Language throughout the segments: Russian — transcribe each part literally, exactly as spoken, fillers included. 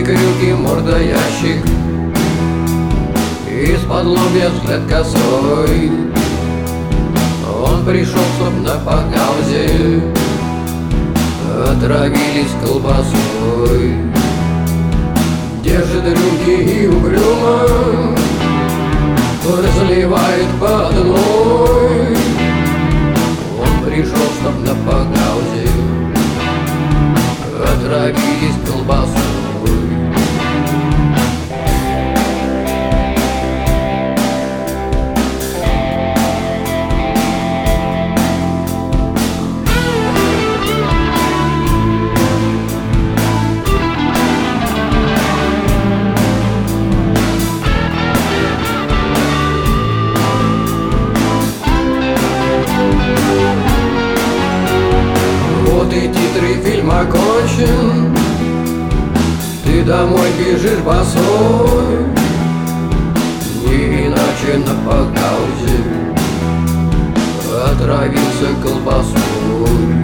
брюки, морда ящик, из-под лобья взгляд косой. Он пришел, чтоб на погаузе отравились колбасой. Держит рюмки и угрюмо разливает по одной. Он пришел, чтоб на погаузе отравились колбасой. Вот и титры фильма окончен, ты домой бежишь босой, не иначе на погаузе отравился колбасой.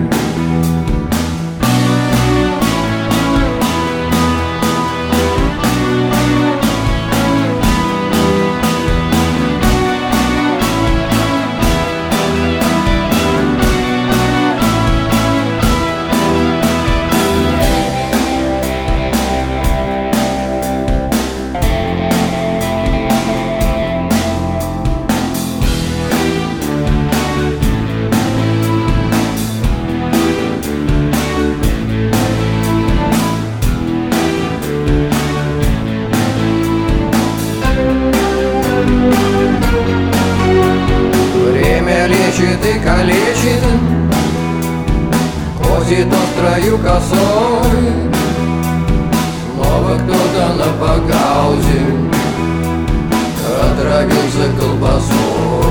Лечит и калечит, косит острою косой. Снова кто-то на погаузе отравился колбасой.